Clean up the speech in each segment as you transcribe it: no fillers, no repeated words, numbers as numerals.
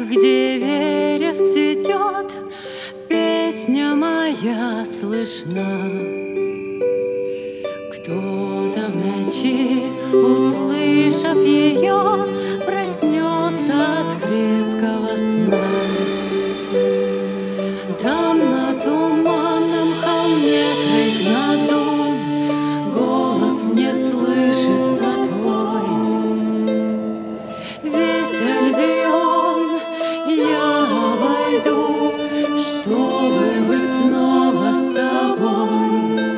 где вереск цветет, песня моя слышна. Кто-то в ночи, услышав ее, проснется от крепкого сна. Там на туманном холме крик надун, голос мне слышится твой. Весь Альбион я обойду, чтобы быть снова с тобой.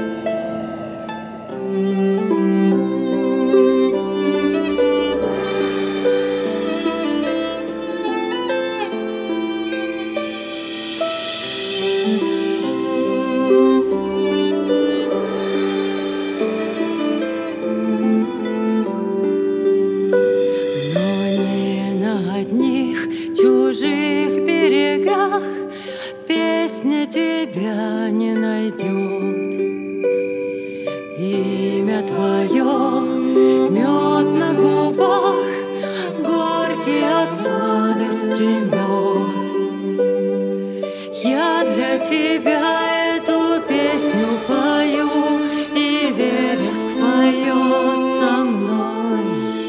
Чужих берегах песня тебя не найдет. Имя твое мед на губах, горький от сладости мед. Я для тебя эту песню пою, и вереск поет со мной.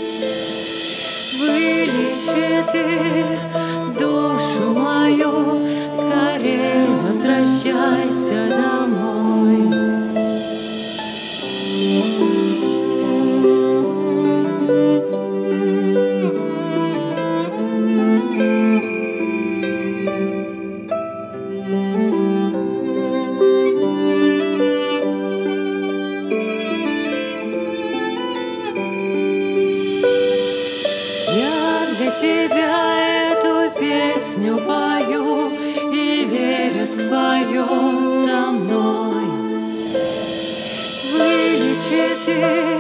Вылечи ты душу мою, скорей возвращайся домой. Я для тебя эту песню пою, и вереск поет со мной. Вылечи ты